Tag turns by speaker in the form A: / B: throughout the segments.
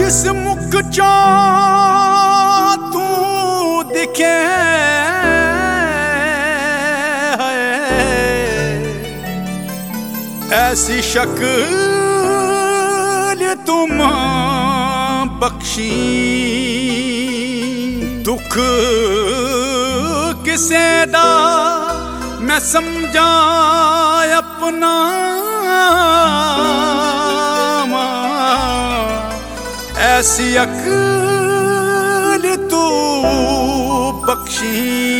A: जिस मुख चो तू दिखे ऐसी शक्ल तुम बख्शी दुख किसे दा मैं समझा अपना ऐसी अक्ल तू बख्शी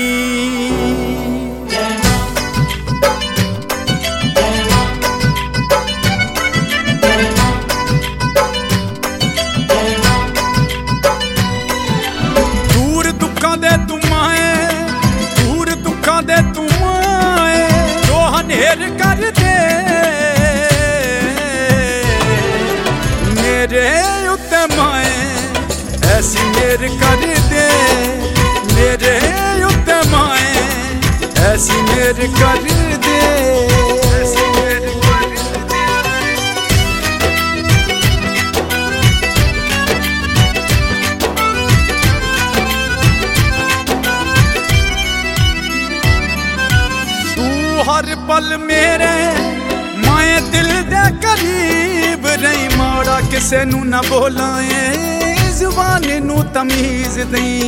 A: दूर दुखा दे तुम आए दूर दुखा दे तुम आए जो हनेर कर दे मेरे उत्ते माए ऐसी मेर कर दे मेरे उत्ते माए ऐसी मेर कर दे ऐसी मेर कर दे। तू हर पल मेरे माए दिल दे करीब रही माड़ा किसे नू ना बोलाए जुबान नू तमीज दई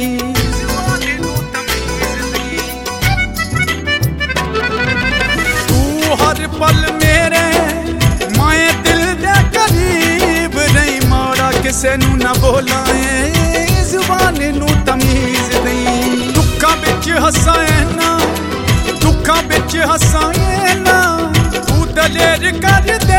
A: तू हर पल मेरे माए दिल दे करीब रही माड़ा किसे नू ना बोलाए जुबान नू तमीज दई दुखा बिच हसाए ना दुखा बिच हसाए ना तू दलेर कर दे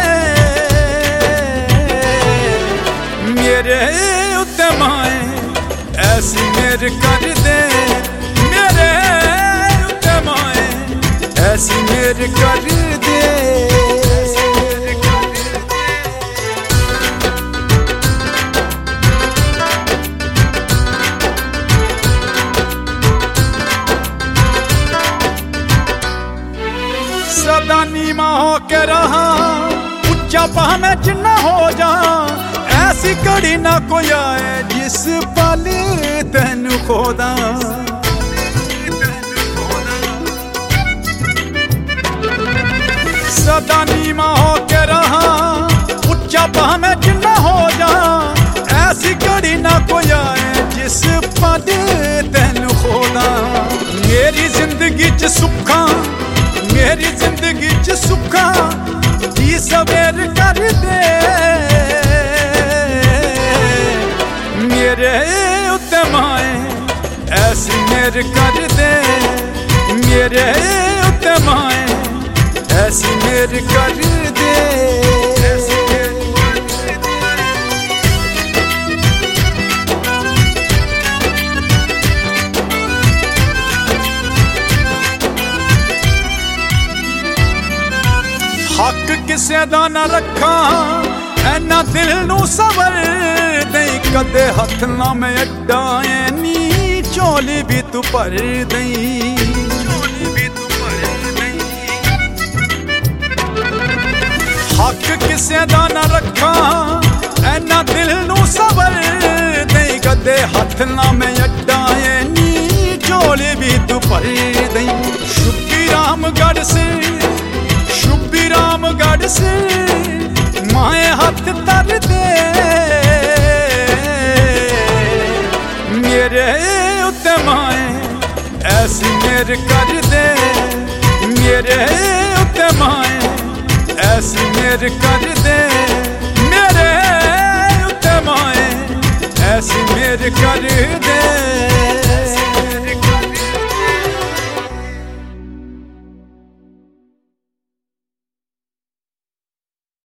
A: मेरे उत्ते माए ऐसी मेर कर दे मेरे उत्ते माए ऐसी मेर कर दे। सदा नीमा हो के रहा उच्चा पहा मैं जिन्ना हो जा ऐसी कड़ी ना कोई आए जिस पल तेन खोदा सदा नीमा हो के रहा उच्चा पहा मैं जिन्ना हो जा ऐसी कड़ी ना कोई आए जिस पल तेन खोदा मेरी जिंदगी च सुखा मेरी जिंदगी च सुखा जी सवेर कर दे मेरे उत्ते माए ऐसी मेर कर दे मेरे उत्ते माए ऐसी मेर कर दे ऐसी मेर कर दे। हक किसे दा ना रखा ऐना दिल नू सवर दई कदे हथ ना मैं अड्डाए नी चोली भी तू भर दई हक किसे दा ना रखा ऐना दिल नू सवर दई कदे हथ ना मैं अड्डाए नी चोली भी तू भर दई शुक्की रामगढ़ से शुभी रामगढ़ से माए हाथ तर दे मेरे उत्ते माए ऐसी मेर कर दे मेरे उत्ते माए ऐसी मेर कर दे मेरे उत्ते माए ऐसी मेर कर दे।